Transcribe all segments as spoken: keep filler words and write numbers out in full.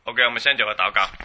OK，我們先做個禱告。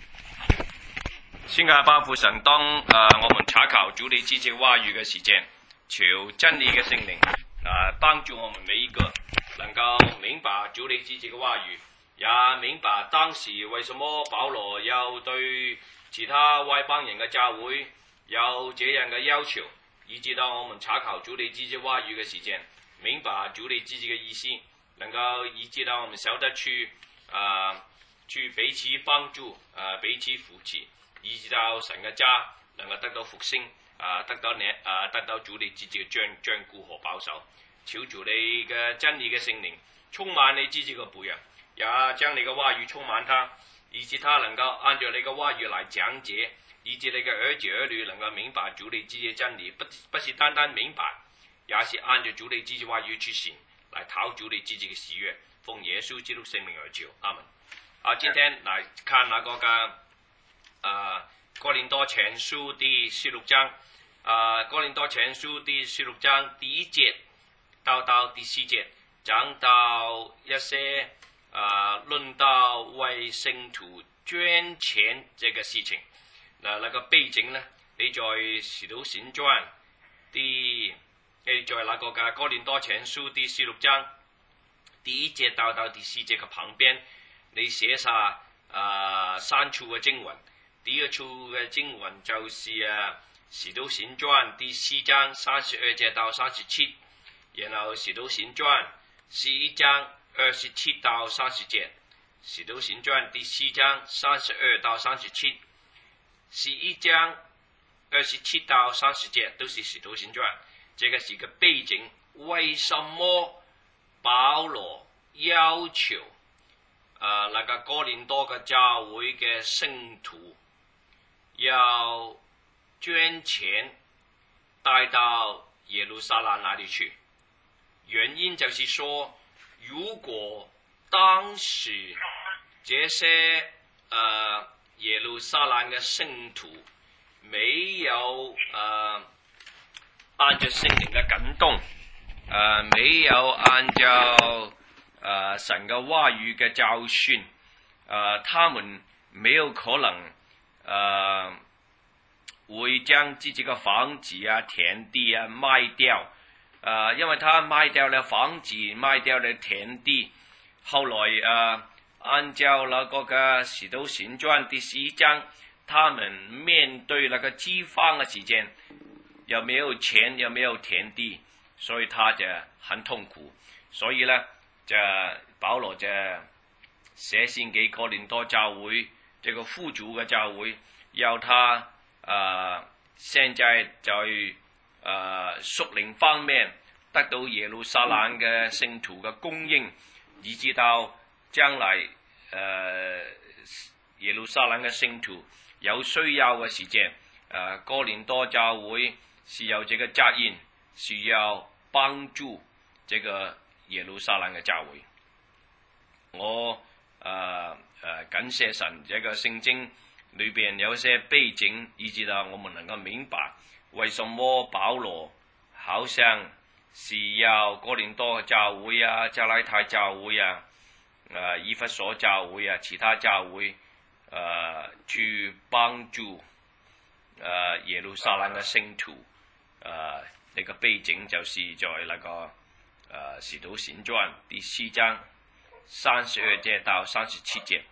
先阿爸父神，當誒、呃、我們查考主你自己話語嘅時間，求真理嘅聖靈啊幫助我們每一個能夠明白主你自己嘅話語，也明白當時為什麼保羅要對其他外邦人嘅教會有這樣嘅要求，以至到我們查考主你自己話語嘅時間，明白主你自己嘅意思，能夠以至到我們曉得去啊。呃去彼此幫助，啊、呃、彼此扶持，以至到神嘅家能夠得到復興，啊、呃、得到你啊、呃、得到主你自己嘅眷眷顧和保守。求主你嘅真理嘅聖靈充滿你自己嘅僕人，也將你嘅話語充滿他，以致他能夠按照你嘅話語來講解，以致你嘅兒子兒女能夠明白主你自己嘅真理，不不是單單明白，也是按照主你自己話語去行，來討主你自己嘅喜悅。奉耶穌基督聖名而求，阿門。好，今天來看那個嘅啊哥林多前書第十六章，啊哥林多前書第十六章第一節到到第四節，講到一些啊論到為聖徒捐錢這個事情。嗱，那個背景呢，你在使徒行傳第，你在那個嘅哥林多前書第十六章第一節到到第四節嘅旁邊。你寫下啊三處嘅經文，第一處嘅經文就是啊使徒行傳第四章三十二節到三十七，然後使徒行傳十一章二十七到三十節，使徒行傳第四章三十二到三十七，十一章二十七到三十節都是使徒行傳。這個是個背景，為什麼保羅要求啊，那個哥林多嘅教會嘅聖徒要捐錢帶到耶路撒冷那裏去？原因就是說，如果當時這些啊耶路撒冷嘅聖徒沒有啊按照聖靈嘅感動，啊沒有按照呃，神嘅話語嘅教訓，呃，他們沒有可能，呃，會將自己嘅房子啊、田地啊賣掉，呃，因為他賣掉了房子，賣掉了田地，後來呃，按照那個嘅使徒行傳第十一章，他們面對那個饑荒嘅時間，又沒有錢，又沒有田地，所以他就很痛苦，所以呢。就保羅就寫信給哥林多教會，這個富足嘅教會，要他啊、呃，現在在啊屬靈方面得到耶路撒冷嘅聖徒嘅供應，以至到將來誒、呃、耶路撒冷嘅聖徒有需要嘅時間，誒、呃、哥林多教會是有這個責任，需要幫助這個耶路撒冷嘅教會。我誒誒、呃呃、感謝神，這個聖經裏邊有些背景，以至到我們能夠明白為什麼保羅好像是要哥林多教會啊、加拉太教會啊、誒、呃、以弗所教會啊、其他教會誒、呃、去幫助誒、呃、耶路撒冷嘅聖徒。誒、呃、呢個背景就是在那個。呃，使徒行傳第四章三十二節到三十七節，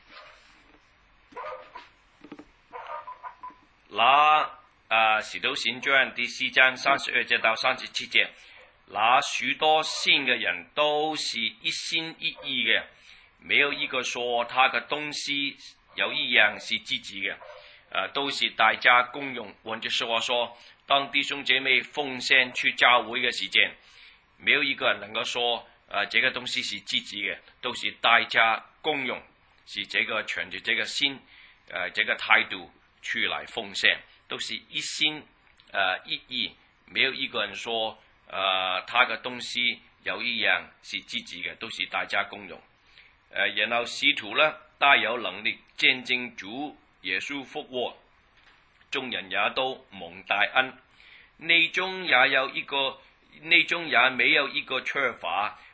那啊，使徒行傳第四章三十二節到三十七節，那許多信嘅人都是一心一意嘅，沒有一個說他嘅東西有一樣是自己嘅，呃，都是大家共用。換句說話說，當弟兄姐妹奉獻去教會嘅時間，沒有一個人能夠說，呃，這個東西是自己嘅，都是大家共用，是這個存着這個心，呃，這個態度去來奉獻，都是一心，呃，一意，沒有一個人說，呃，他嘅東西有一樣是自己嘅，都是大家共用。呃，然後使徒呢，大有能力見證主耶穌復活，眾人也都蒙大恩，內中也有一個。內中也沒有一個缺乏，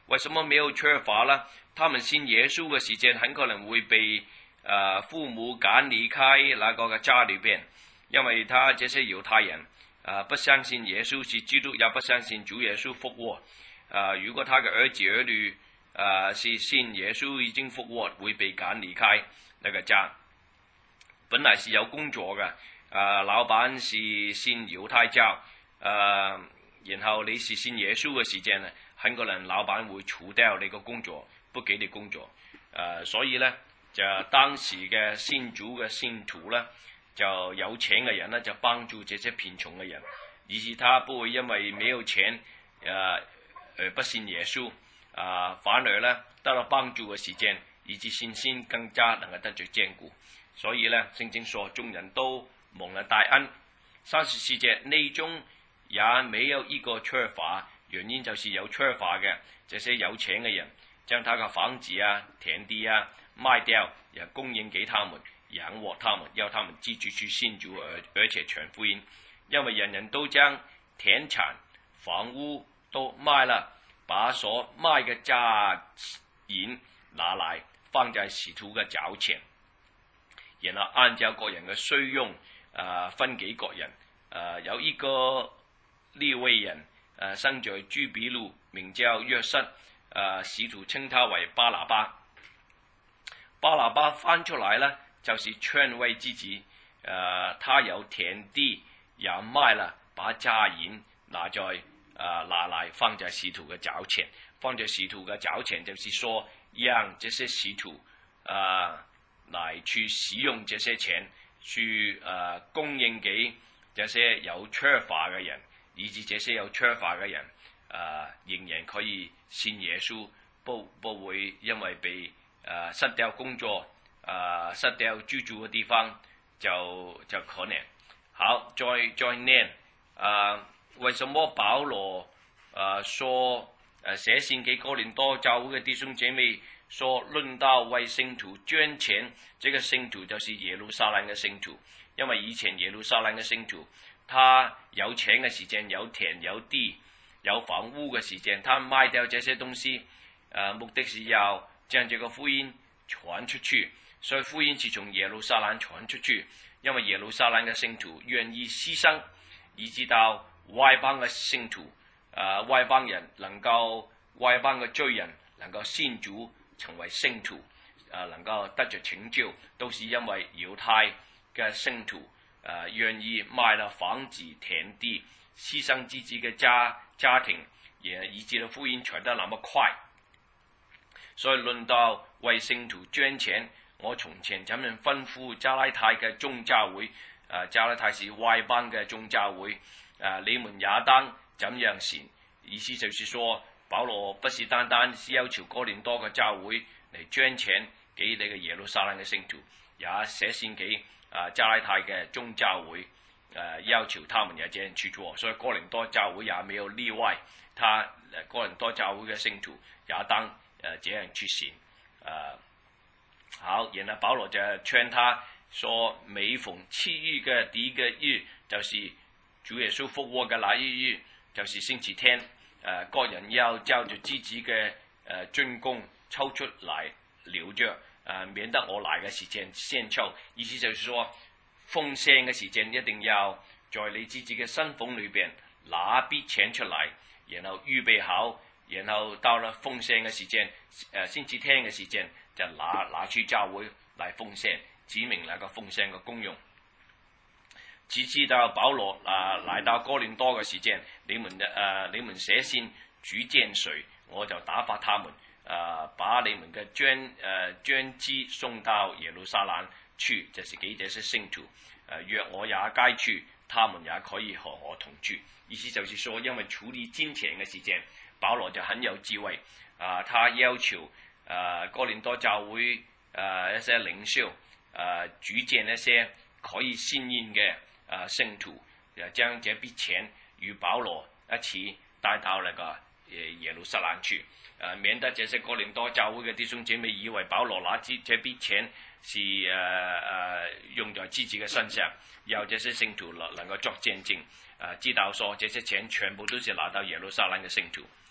為什麼沒有缺乏呢？他們信耶穌嘅時間很可能會被呃父母趕離開那個嘅家裏邊，因為他這些猶太人啊、呃、不相信耶穌是基督，也不相信主耶穌復活。啊、呃，如果他嘅兒子兒女啊、呃、是信耶穌已經復活，會被趕離開那個家。本來是有工作嘅，啊、呃，老闆是信猶太教，啊、呃，然後你是信耶穌嘅時間呢，很可能老闆會除掉你個工作，不給你工作。啊、呃，所以呢，就當時嘅信主嘅信徒呢，就有錢嘅人呢，就幫助這些貧窮嘅人，以致他不會因為沒有錢，呃呃不信耶穌，啊、呃，反而呢得到幫助嘅時間，以致信心更加能夠得着堅固。所以呢，聖經說眾人都蒙了大恩。三十四節內中也沒有一個缺乏，原因就是有缺乏嘅這些有錢嘅人，將他嘅房子啊、田地啊賣掉，也供應給他們，養活他們，要他們繼續去信主，而而且傳福音。因為人人都將田產、房屋都賣了，把所賣嘅價銀拿來放在使徒嘅腳前。然後按照個人嘅需用，啊、呃、分給各人。啊、呃、有一個利未人，啊、呃、生在居比路，名叫約瑟，啊、呃、使徒稱他為巴拿巴。巴拿巴翻出來呢，就是篡位之子。啊、呃、他有田地也賣了，把家銀拿在啊、呃、拿來放在使徒嘅腳前，放在使徒嘅腳前，就是說讓這些使徒啊。呃來去使用這些錢，去誒、呃、供應給這些有缺乏嘅人，以致這些有缺乏嘅人誒、呃、仍然可以信耶穌，不不會因為被誒、呃、失掉工作，誒、呃、失掉居住嘅地方就就可能。好，再再念誒、呃，為什麼保羅誒、呃、說誒寫信給哥林多教會嘅弟兄姐妹？說論到為聖徒捐錢，這個聖徒就是耶路撒冷嘅聖徒，因為以前耶路撒冷嘅聖徒，他有錢嘅時間，有田有地有房屋嘅時間，他賣掉這些東西，誒、呃、目的是要將這個福音傳出去，所以福音是從耶路撒冷傳出去，因為耶路撒冷嘅聖徒願意犧牲，以致到外邦嘅聖徒，誒、呃、外邦人能夠外邦嘅罪人能夠信主。成為聖徒，啊，能夠得着拯救，都是因為猶太嘅聖徒，啊，願意賣了房子、田地，犧牲自己嘅家家庭，也以致到福音傳得那麼快。所以論到為聖徒捐錢，我從前怎樣吩咐加拉太嘅眾教會，啊，加拉太是外邦嘅眾教會，啊，你們也當怎樣行。意思就是說，保羅不是單單是要求哥林多嘅教會嚟捐錢給你嘅耶路撒冷嘅聖徒，也寫信給啊加拉太嘅眾教會，誒、啊、要求他們也這樣去做。所以哥林多教會也沒有例外，他哥林多教會嘅聖徒也當誒、啊、這樣去行。誒、啊、好，然後保羅就勸他說，每逢七日嘅第一個日，就是主耶穌復活嘅那一日，就是星期天。誒，各人要照住自己嘅誒進貢抽出來留着，誒、呃，免得我來嘅時間先抽。意思就是說，奉獻嘅時間一定要在你自己嘅身俸裏邊拿筆錢出嚟，然後預備好，然後到了奉獻嘅時間，誒、呃，先至聽嘅時間就拿拿去教會嚟奉獻，指明那個奉獻嘅功用。只知道保羅啊來到哥林多嘅時間，你們誒、呃、你們寫信主見誰，我就打發他們，誒、呃、把你們嘅捐誒捐資送到耶路撒冷去，就是給這些聖徒。誒、呃、若我也該去，他們也可以和我同住。意思就是說，因為處理金錢嘅時間，保羅就很有智慧。啊、呃，他要求誒、呃、哥林多教會誒、呃、一些領袖誒主見一些可以信任嘅。啊，聖徒又將這筆錢與保羅一起帶到那個耶路撒冷去，啊，免得這些哥林多教會嘅弟兄姐妹以為保羅拿這這筆錢是誒誒、呃、用在自己嘅身上，要這些聖徒能能夠作見證，啊，知道說這些錢全部都是拿到耶路撒冷嘅聖徒。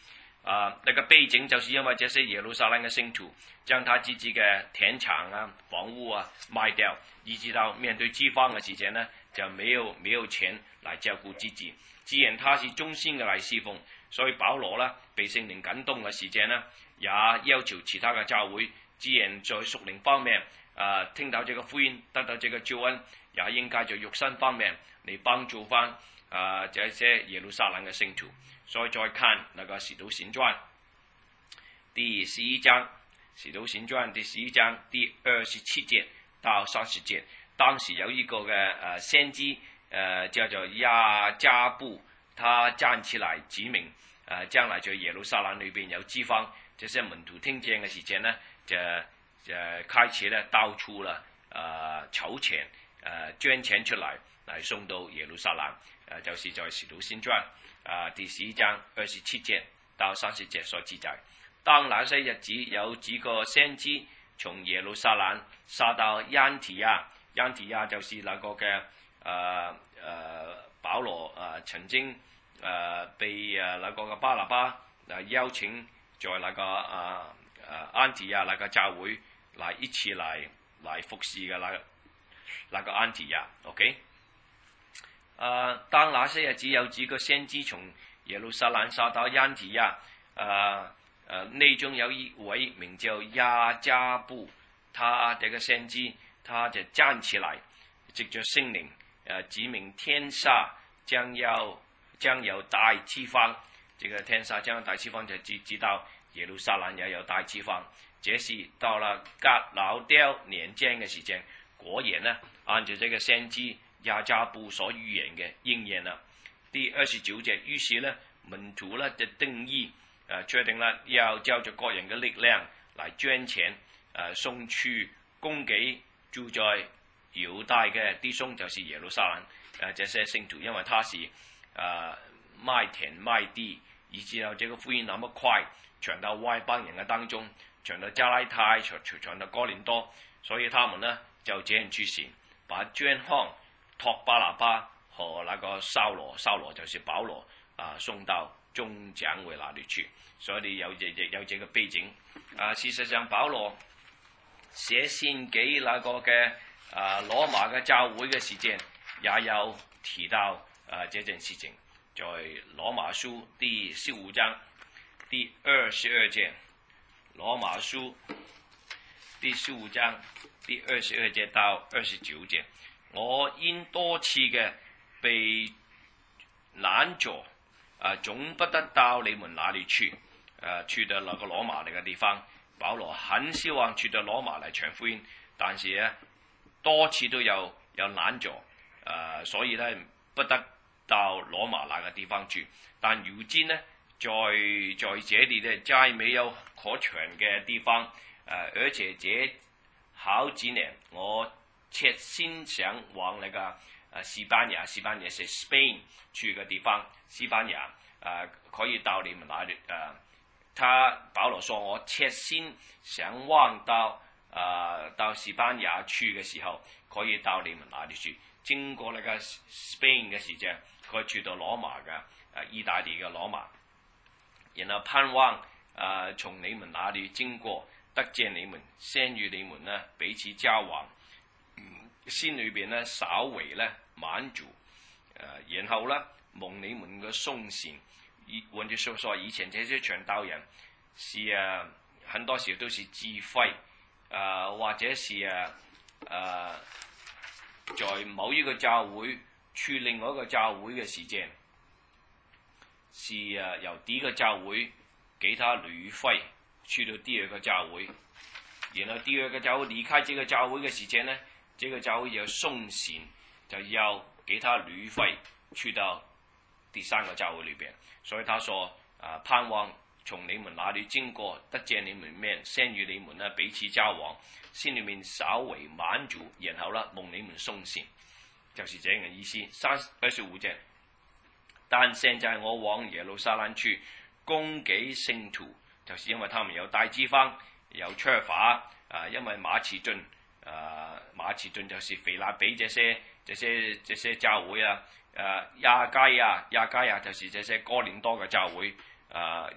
啊，那個背景就是因為這些耶路撒冷嘅聖徒將他自己嘅田產啊、房屋啊賣掉，以至到面對饑荒嘅時節呢，就沒有沒有錢來照顧自己。既然他是忠心嘅來侍奉，所以保羅呢被聖靈感動嘅時節呢，也要求其他嘅教會，既然在屬靈方面啊、呃、聽到這個福音，得到這個救恩，也應該在肉身方面嚟幫助翻啊、呃、這些耶路撒冷嘅聖徒。所以再看那個《使徒行傳》第十一章，《使徒行傳》第十一章第二十七節到三十節，當時有一個嘅誒先知誒、呃、叫做亞加布，他站起來指明誒將來在耶路撒冷裏邊有饑荒，這些門徒聽見嘅時間呢，就就開始咧到處啦誒籌錢誒捐錢出嚟嚟送到耶路撒冷，誒、呃、就是在《使徒行傳》。啊，第十一章二十七節到三十節所記載，當那些日子有幾個先知從耶路撒冷撒到安提亞，安提亞就是那個嘅誒誒保羅誒、呃、曾經誒、呃、被誒那個嘅巴拿巴誒邀請在那個誒誒安提亞那個教會嚟一起嚟嚟服侍嘅那個那個安提亞 ，OK。呃，當那些日子有幾個先知從耶路撒冷撒到安提亞，呃呃，內中有一位名叫亞加布，他這個先知，他就站起來，藉着聖靈，呃，指明天下將要將有大饑荒。這個天下將有大饑荒，就知知道耶路撒冷也有大饑荒。這是到了革老丟年間嘅時間，果然呢，按照這個先知亞加布所預言嘅應驗啦。第二十九節，於是呢門徒呢就定義，誒、呃、確定啦，要照着個人嘅力量嚟捐錢，誒、呃、送去供給住在猶大嘅弟兄，就是耶路撒冷誒、呃、這些聖徒，因為他是誒、呃、賣田賣地，以至到這個福音那麼快傳到外邦人嘅當中，傳到加拉太，傳傳到哥林多，所以他們呢就這樣去行，把捐項託巴拿巴和那個掃羅，掃羅就是保羅啊、呃，送到眾長會那裏去，所以有這有這個背景啊、呃。事實上，保羅寫信給那個嘅啊、呃、羅馬嘅教會嘅時間，也有提到啊、呃、這件事情，在羅馬書第十五章第二十二節，羅馬書第十五章第二十二節到二十九節。我因多次嘅被攔阻，啊，總不得到你們那裏去，啊，去到那個羅馬那個地方。保羅很希望去到羅馬嚟傳福音，但是咧多次都有有攔阻，啊，所以咧不得到羅馬那個地方去。但如今呢，在在這裏咧再沒有可傳嘅地方，啊，而且這好幾年我切心想往那個呃西班牙，西班牙是 Spain 去個地方，西班牙啊、呃、可以到你們那裏啊、呃。他保羅說我切心想往到啊、呃、到西班牙去嘅時候，可以到你們那裏去，經過那個 Spain 嘅時間，可以去到羅馬嘅啊、呃、意大利嘅羅馬，然後盼望啊、呃、從你們那裏經過，得見你們，先與你們呢彼此交往。心裏邊呢稍微呢滿足，誒、呃，然後呢蒙你們嘅送善。以換句說說，以前這些傳道人是誒，很多時候都是自費，誒、呃、或者是誒誒、呃，在某一個教會去另外一個教會嘅時間，是誒由第一個教會給他旅費去到第二個教會，然後第二個教會離開這個教會嘅時間呢，這個教會有送錢，就要給他旅費去到第三個教會裏邊。所以他說啊，盼望從你們那裏經過，得見你們面，先與你們呢彼此交往，心裏面稍微滿足，然後呢蒙你們送錢，就是這樣嘅意思。三二十五節，但現在我往耶路撒冷去供給聖徒，就是因為他們有大饑荒，有缺乏啊，因為馬其頓。啊，馬其頓就是腓立比這些、這些、這些教會啊，誒亞該亞、亞該亞就是這些哥林多嘅教會，啊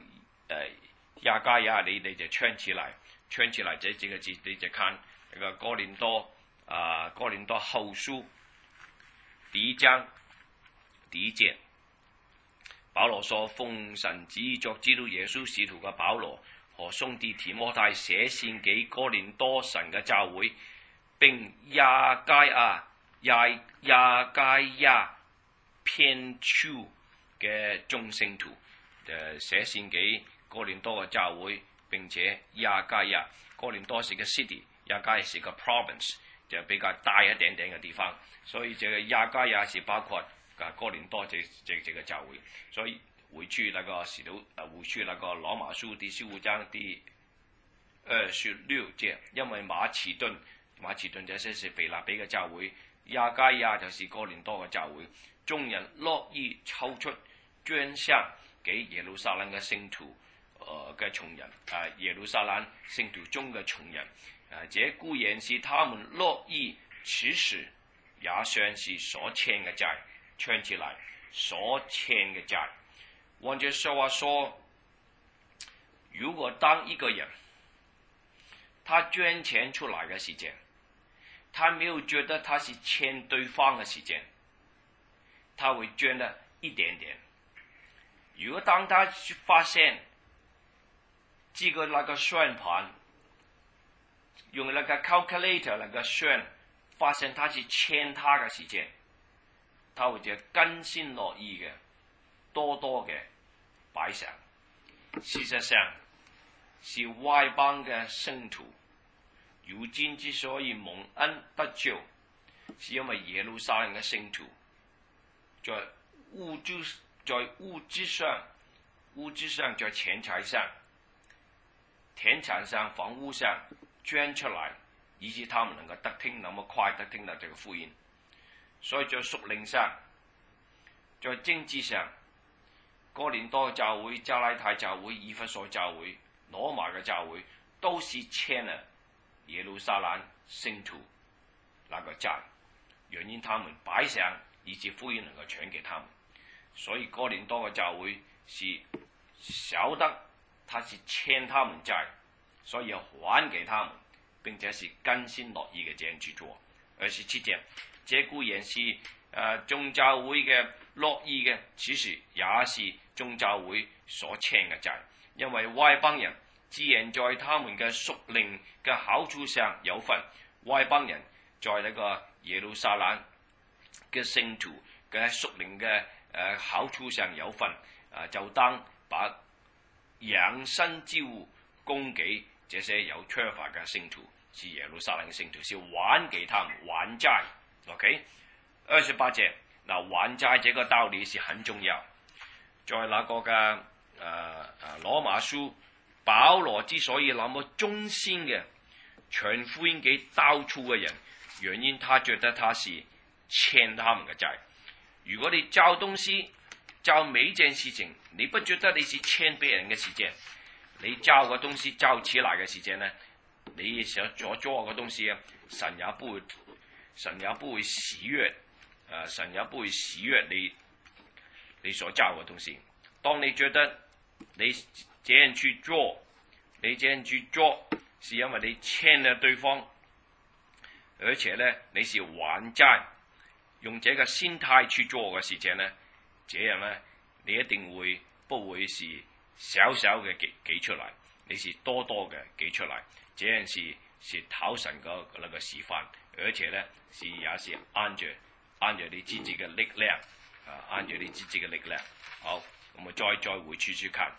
呃亞該亞，你你就圈起來，圈起來這幾個字你就看那個哥林多啊，哥林多後書第一章第一節，保羅說：奉神旨意作基督耶穌使徒嘅保羅和兄弟提摩太寫信給哥林多神嘅教會，並亞該亞亞亞該亞編書嘅眾聖徒，誒寫信給哥林多嘅教會，並且亞該亞，哥林多是個 city， 亞該是個 province， 就比較大一點點嘅地方，所以這個亞該亞是包括啊哥林多這這這個教會，所以回去那個使徒，回去那個羅馬書第十五章第二十六節，因為馬其頓馬其頓這些是腓立比嘅教會，亞該亞就是哥林多嘅教會，眾人樂意抽出捐獻給耶路撒冷嘅聖徒，呃嘅窮人，啊耶路撒冷聖徒中嘅窮人，啊這固然是他們樂意，此時也算是所欠嘅債，串起來所欠嘅債。換句說話說，如果當一個人他捐錢出來嘅時間，他沒有覺得他是欠對方嘅時間，他會捐得一點點。如果當他發現這個那個算盤用那個 calculator 那個算，發現他是欠他嘅時間，他會就甘心樂意嘅多多嘅擺上。事實上是外邦嘅聖徒如今之所以蒙恩得救，是因為耶路撒冷嘅聖徒在物質在物質上物質上在錢財上田產上房屋上捐出來，以致他們能夠得聽那麼快得聽到這個福音。所以在屬靈上，在政治上，哥林多教會、加拉太教會、以弗所教會、羅馬嘅教會都是欠了耶路撒冷聖徒那個債，原因他們擺上，以致福音能夠傳給他們。所以哥林多嘅教會是曉得他是欠他們債，所以要還給他們，並且是甘心樂意嘅這樣去做。二十七節，這固然是誒眾教會嘅樂意嘅，其實也是眾教會所欠嘅債，因為外邦人自然在他們嘅屬靈嘅好處上有份，外邦人在那個耶路撒冷嘅聖徒嘅屬靈嘅誒好處上有份，啊就當把養生之物供給這些有缺乏嘅聖徒，是耶路撒冷嘅聖徒，是還給他們還債。OK， 二十八節，嗱還債這個道理是很重要。在那個嘅誒誒羅馬書，保羅之所以那麼忠心嘅傳福音給到處嘅人，原因他覺得他是欠他們嘅債。如果你交東西交每一件事情，你不覺得你是欠別人嘅時間，你交個東西交起來嘅時間呢，你想所做嘅東西啊，神也不會神也不會喜悅，誒、呃、神也不會喜悅你你所交嘅東西。當你覺得你這樣去做，你這樣去做是因為你欠了對方，而且呢你是還債，用這個心態去做嘅時間呢，這樣呢你一定會不會是少少嘅給給出來，你是多多嘅給出來，這樣是是討神嘅那個示範，而且呢是也是按着按着你自己嘅力量，啊按着你自己嘅力量。好，我們再再回處處看，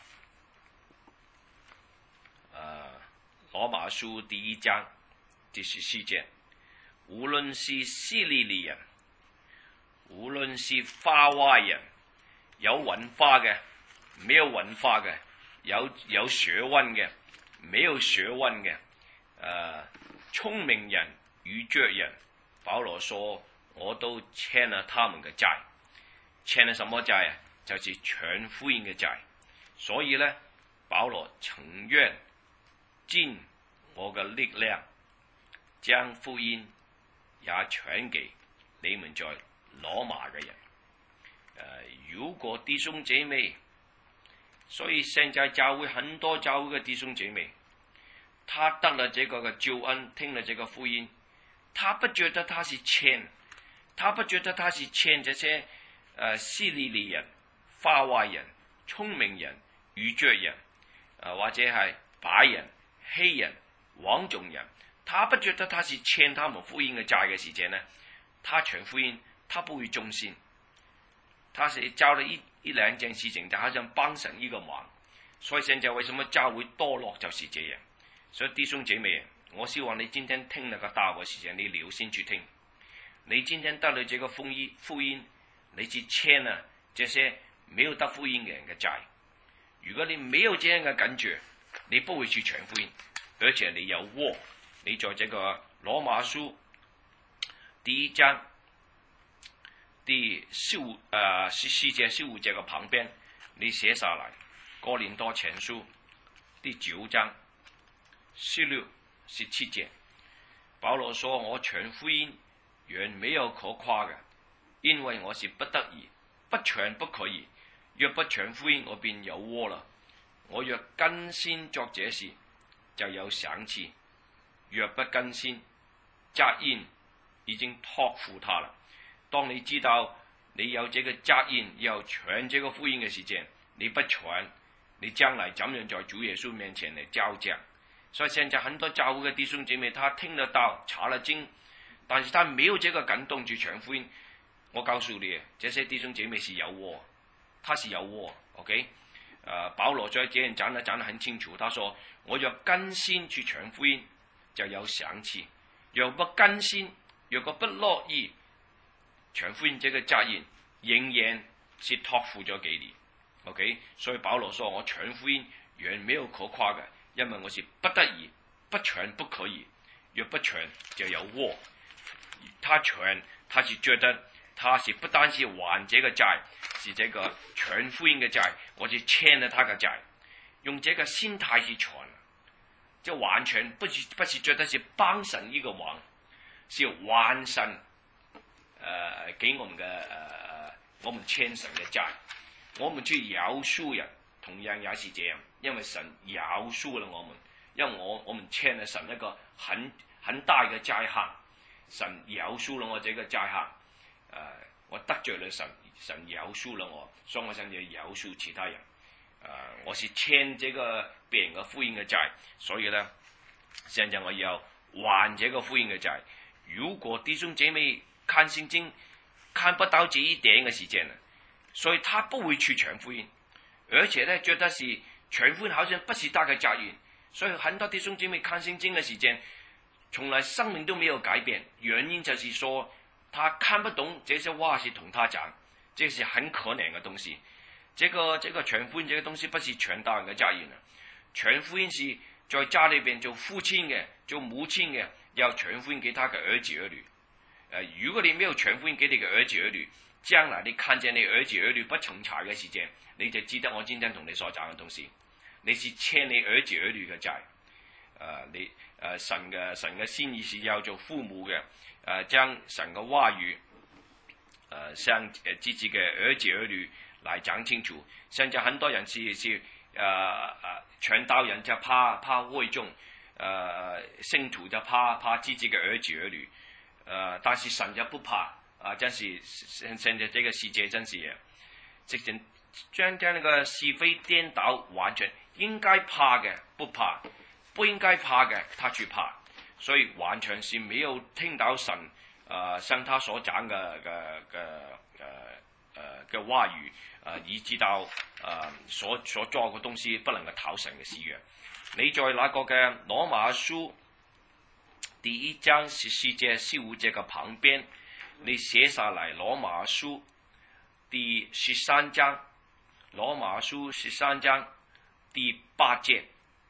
啊羅馬書第一章第十四節，無論是希利尼人，無論是化外人，有文化嘅，沒有文化嘅，有有學問嘅，沒有學問嘅，誒、呃，聰明人、愚拙人，保羅說我都欠了他們嘅債，欠了什麼債啊？就是傳福音嘅債。所以呢，保羅情願盡我嘅力量，將福音也傳給你們在羅馬嘅人。呃，如果弟兄姐妹所以現在教會很多教會嘅弟兄姐妹，他得了這個嘅救恩，聽了這個福音，他不覺得他是欠，他不覺得他是欠這些誒希利尼人、化外人、聰明人、愚拙人，誒、呃、或者係白人、黑人、黃種人，他不覺得他是欠他們福音嘅債嘅時間呢，他傳福音，他不會忠心，他是教了一一兩件事情，就好像幫神一個忙。所以現在為什麼教會墮落就是這樣。所以弟兄姐妹，我希望你今天聽那個道嘅時間，你留心去聽。你今天得了這個福音，福音你去欠了這些沒有得福音嘅人嘅債。如果你沒有這樣嘅感覺，你不會去傳福音，而且你有禍。你在這個羅馬書第一章第十五呃十四節十五節嘅旁邊，你寫下來。哥林多前書第九章十六十七節，保羅說：我傳福音原沒有可誇嘅，因為我是不得已，不傳不可以。若不傳福音，我便有禍了。我若更先作這事，就有賞賜；若不更先，責任已經託付他了。當你知道你有這個責任要傳這個福音嘅時間，你不傳，你將來怎樣在主耶穌面前嚟交賬？所以現在很多教會嘅弟兄姐妹，他聽得到查了經，但是他沒有這個感動去傳福音。我告訴你，這些弟兄姐妹是有禍，他是有禍。OK，呃，保羅在這樣講得講得很清楚，他說：我若更先去傳福音，就有賞賜；若不更先，若果不樂意傳福音，這個責任仍然是託付咗幾年。OK， 所以保羅說：我傳福音原沒有可誇嘅，因為我是不得已，不傳不可以。若不傳就有禍。他傳，他是覺得他是不單是還這個債，是這個傳福音嘅債，我就欠了他嘅債。用這個心態去傳，就完全不是不是覺得是幫神一個忙，是還神誒、呃、給我們嘅誒、呃、我們欠神嘅債。我們去饒恕人，同樣也是這樣，因為神饒恕了我們，因為我我們欠了神一個很很大嘅債項，神饒恕了我這個債項，誒、呃，我得罪了神，神饒恕了我，所以我想要饒恕其他人，誒、呃，我是欠這個別人嘅福音嘅債，所以呢，現在我要還這個福音嘅債。如果弟兄姐妹看聖經看不到這一點嘅時間呢，所以他不會去傳福音，而且呢，覺得是傳福音好像不是他嘅責任，所以很多弟兄姐妹看聖經嘅時間，從來生命都沒有改變，原因就是說他看不懂這些話是同他講，這是很可憐嘅東西。這個這個傳福音這個東西不是傳道人嘅責任啊，傳福音是在家裏邊做父親嘅、做母親嘅，要傳福音給他嘅兒子兒女。誒、呃，如果你沒有傳福音給你嘅兒子兒女，將來你看見你兒子兒女不從財嘅時間，你就知道我今天同你所講嘅東西，你是欠你兒子兒女嘅債。誒、呃，你誒、呃、神嘅神嘅心意是要做父母嘅，誒、呃、將神嘅話語，誒、呃、向誒自己嘅兒子兒女來講清楚。現在很多人是是誒誒傳道人就怕怕會眾，誒、呃、聖徒就怕怕自己嘅兒子兒女，誒、呃、但是神就不怕。啊！真是現現在這個世界真是，直情將將那個是非顛倒，完全應該怕嘅不怕，不應該怕嘅他去怕，所以完全是沒有聽到神啊向、呃、他所講嘅嘅嘅誒誒嘅話語，啊、呃、以至到啊、呃、所所做嘅東西不能夠討神嘅喜悅。你在那個嘅羅馬書第一章十四節十五節嘅旁邊。你寫下來，羅馬書第十三章，羅馬書十三章第八節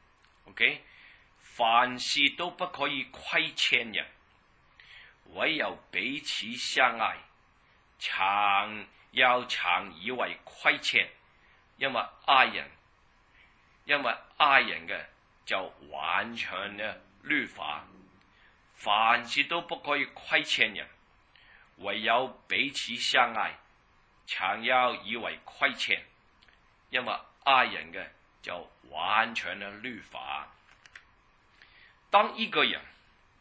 ，OK， 凡事都不可以虧欠人，唯有彼此相愛，常要常以為虧欠，因為愛人，因為愛人嘅就完全嘅律法，凡事都不可以虧欠人。唯有彼此相愛，常要以為虧欠，因為愛人嘅就完全嘅律法。當一個人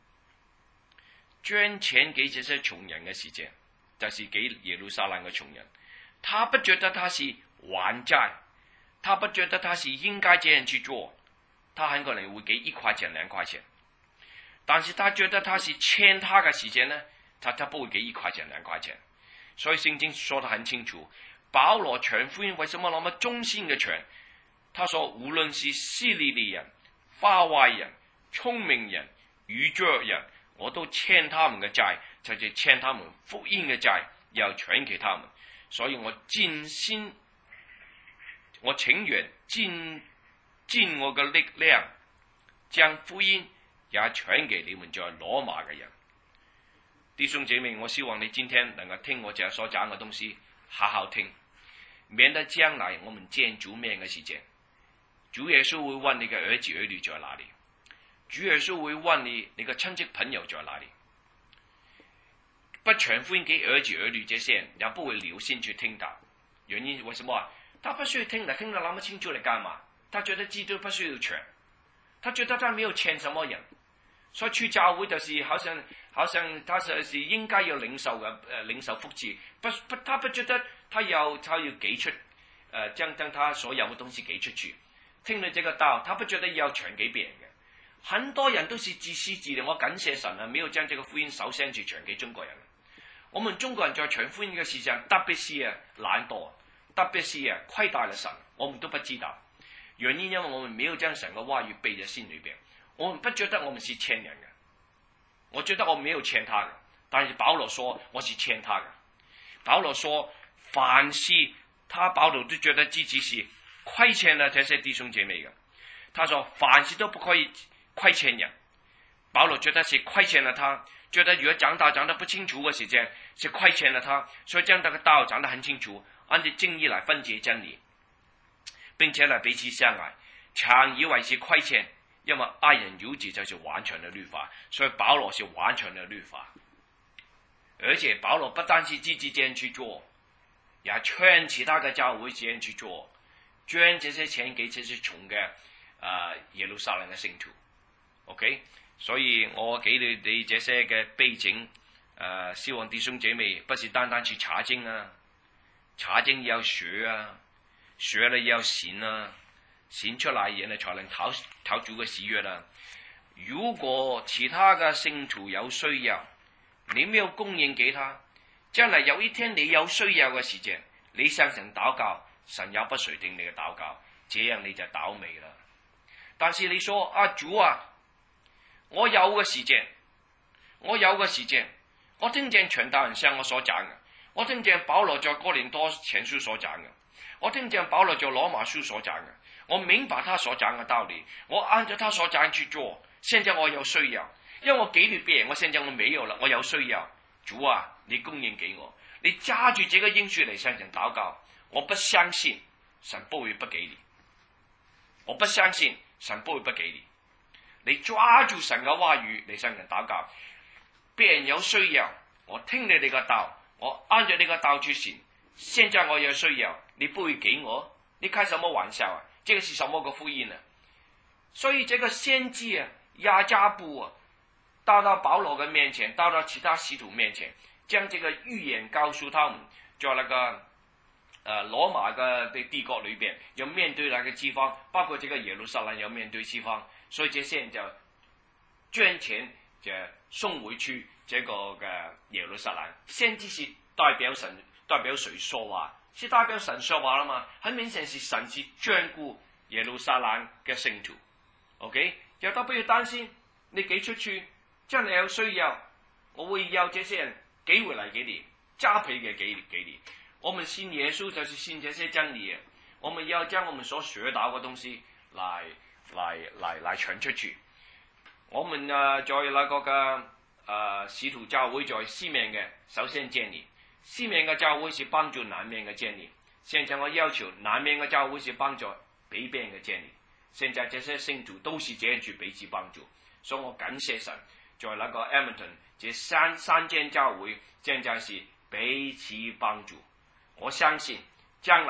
捐錢給這些窮人嘅時間，就是給耶路撒冷嘅窮人，他不覺得他是還債，他不覺得他是應該這樣去做，他很可能會給一塊錢兩塊錢，但是他覺得他是欠他嘅時間呢，他他不會給一塊錢兩塊錢。所以聖經說得很清楚，保羅傳福音為什麼那麼忠心嘅傳？他說無論是希利尼人、化外人、聰明人、愚拙人，我都欠他們嘅債，就是欠他們福音嘅債，要傳給他們。所以我盡心，我情願盡盡我嘅力量，將福音也傳給你們在羅馬嘅人。弟兄姐妹，我希望你今天能夠聽我這所講嘅東西，好好聽，免得將來我們見主面嘅時間，主耶穌會問你嘅兒子兒女在哪裡，主耶穌會問你你嘅親戚朋友在哪裡。不傳福音給兒子兒女這些人，也不會留心去聽他。原因為什麼啊？他不需要聽的，聽得那麼清楚嚟幹嘛？他覺得基督不需要傳，他覺得他沒有欠什麼人，所以去教會就是好像好像他是是應該要領受嘅，誒、呃、領受福祉，不不，他不覺得他要他要給出，誒、呃、將將他所有嘅東西給出去。聽了這個道，他不覺得要傳給別人嘅。很多人都是自私自利，我感謝神啊，沒有將這個福音首先去傳給中國人。我們中國人在傳福音嘅時間，特別是啊懶惰，特別是啊虧待了神，我們都不知道。原因因為我們沒有將神嘅話語背在心裏邊，我們不覺得我們是欠人嘅。我覺得我沒有欠他嘅，但是保羅說我是欠他嘅。保羅說凡事他保羅都覺得自己是虧欠了這些弟兄姐妹嘅。他說凡事都不可以虧欠人。保羅覺得是虧欠了他，覺得如果講道講得不清楚嘅時間是虧欠了他，所以將這個道講得很清楚，按照正義來分解真理，並且來彼此相愛，常以為是虧欠，因為愛人如子就是完全的律法，所以保羅是完全的律法。而且保羅不單是自己這樣去做，也勸其他嘅教會這樣去做，捐這些錢給這些窮嘅啊耶路撒冷嘅聖徒。OK， 所以我給你哋這些嘅背景，誒、呃，希望弟兄姐妹不是單單去查經啊，查經要學啊，學了要行啊，行出來嘢呢才能討討主嘅喜悅啦。如果其他嘅聖徒有需要，你沒有供應給他，將來有一天你有需要嘅時間，你向神禱告，神也不垂聽你嘅禱告，這樣你就倒霉啦。但是你說啊主啊，我有嘅時間，我有嘅時間，我聽見傳道人向我所講嘅，我聽見保羅在哥林多前書所講嘅，我聽見保羅在羅馬書所講嘅，我明白他所講嘅道理，我按照他所講去做。現在我有需要，因為我給予別人，我現在我沒有了，我有需要，主啊，你供應給我，你揸住這個應許嚟向神禱告。我不相信神不會不給你，我不相信神不會不給你。你抓住神嘅話語嚟向人禱告，別人有需要，我聽你哋嘅道，我按照你嘅道去行。現在我有需要，你不會給我，你開什麼玩笑啊？這個是什麼個福音啊？所以這個先知啊，亞迦布啊，到到保羅嘅面前，到到其他使徒面前，將這個預言告訴他們，在那個誒、呃、羅馬嘅帝國裏邊，要面對那個饑荒，包括這個耶路撒冷要面對饑荒，所以這些人就捐錢就送回去這個嘅耶路撒冷。先知是代表神，代表誰說話？是代表神說話啦嘛？很明顯是神是眷顧耶路撒冷嘅聖徒。OK， 又都不要擔心，你給出去，將來有需要，我會要這些人給回來給你，加倍嘅給給你。我們信耶穌就是信這些真理，我們要將我們所學到嘅東西來來來來傳出去。我們啊在那個嘅啊使徒教會在西面嘅首先建立，西面嘅教會是幫助南面嘅建立。現在我要求南面嘅教會是幫助北邊嘅建立。現在這些聖徒都是這樣去彼此幫助，所以我感謝神，在那個 Edmonton 這三三間教會現在是彼此幫助。我相信將來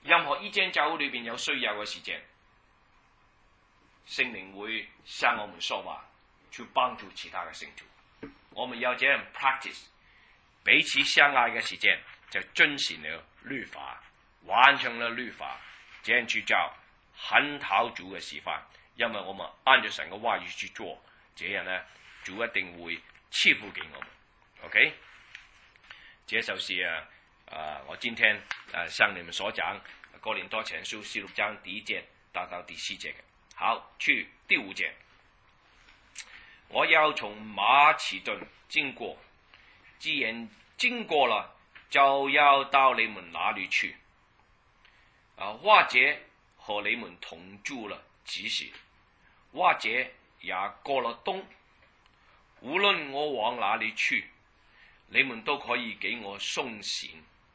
任何一間教會裏邊有需要嘅事情，聖靈會向我們說話，去幫助其他嘅聖徒。我們要這樣 practice， 彼此相愛嘅時間就遵循了律法，完成了律法，這樣去做很討主嘅示範。因為我們按照神嘅話語去做，這樣呢，主一定會賜福給我們。OK， 這就是啊啊，我今天啊向你們所講哥林多前書十六章第一節到到第四節嘅。好，去第五節。我要從馬其頓經過，既然經過了，就要到你們那裏去，啊，或者和你們同住了幾時，或者也過了冬，無論我往哪裏去，你們都可以給我送信。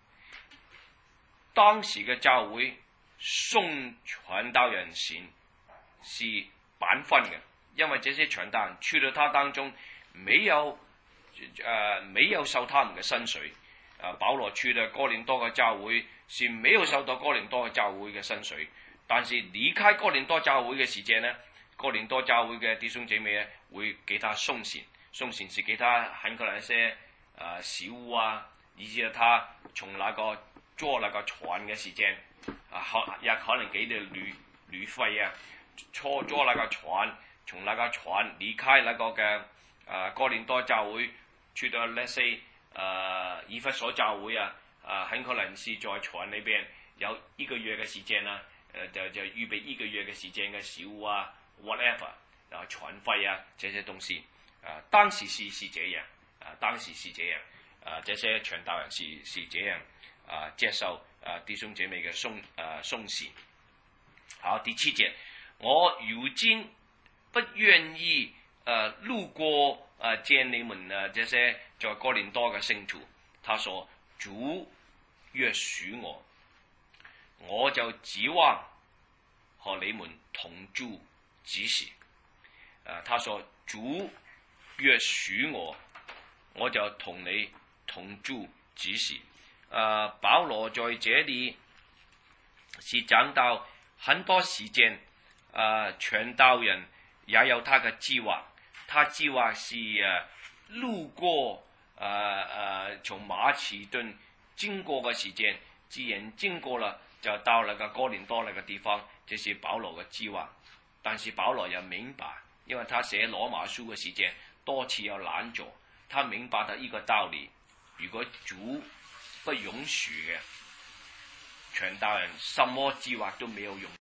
當時嘅教會送傳道人信是本分嘅，因為這些傳道人去到他當中，沒有誒、呃、沒有受他們嘅薪水。啊，保羅去到哥林多嘅教會是沒有受到哥林多嘅教會嘅薪水，但是離開哥林多教會嘅時間呢，哥林多教會嘅弟兄姐妹呢會給他送信，送信是給他很可能一些啊食物啊，以至他從那個坐那個船嘅時間啊，可也可能給啲旅旅費啊，坐坐那個船，從那個船離開那個嘅啊哥林多教會，去到那些啊以弗所教會啊，啊很可能是在船裏邊有一個月嘅時間啊，誒就就預備一個月嘅時間嘅食物啊 whatever 啊船費啊這些東西啊，當時是是這樣啊，當時是這樣啊，這些傳道人是是這樣啊接受啊弟兄姐妹嘅送啊送信。好，第七節，我如今不願意誒、呃、路過誒、呃、見你們啊這些在哥林多嘅聖徒，他說主若許我，我就指望和你們同住幾時。誒、呃，他說主若許我，我就同你同住幾時。誒、呃，保羅在這裡是講到很多時間，誒、呃，傳道人也有他嘅計劃。他計劃是誒路過誒誒從馬其頓經過嘅時間，既然經過了，就到那個哥林多那個地方，這是保羅嘅計劃。但是保羅也明白，因為他寫羅馬書嘅時間多次有攔阻，他明白到一個道理：如果主不允許嘅，傳道人什麼計劃都沒有用。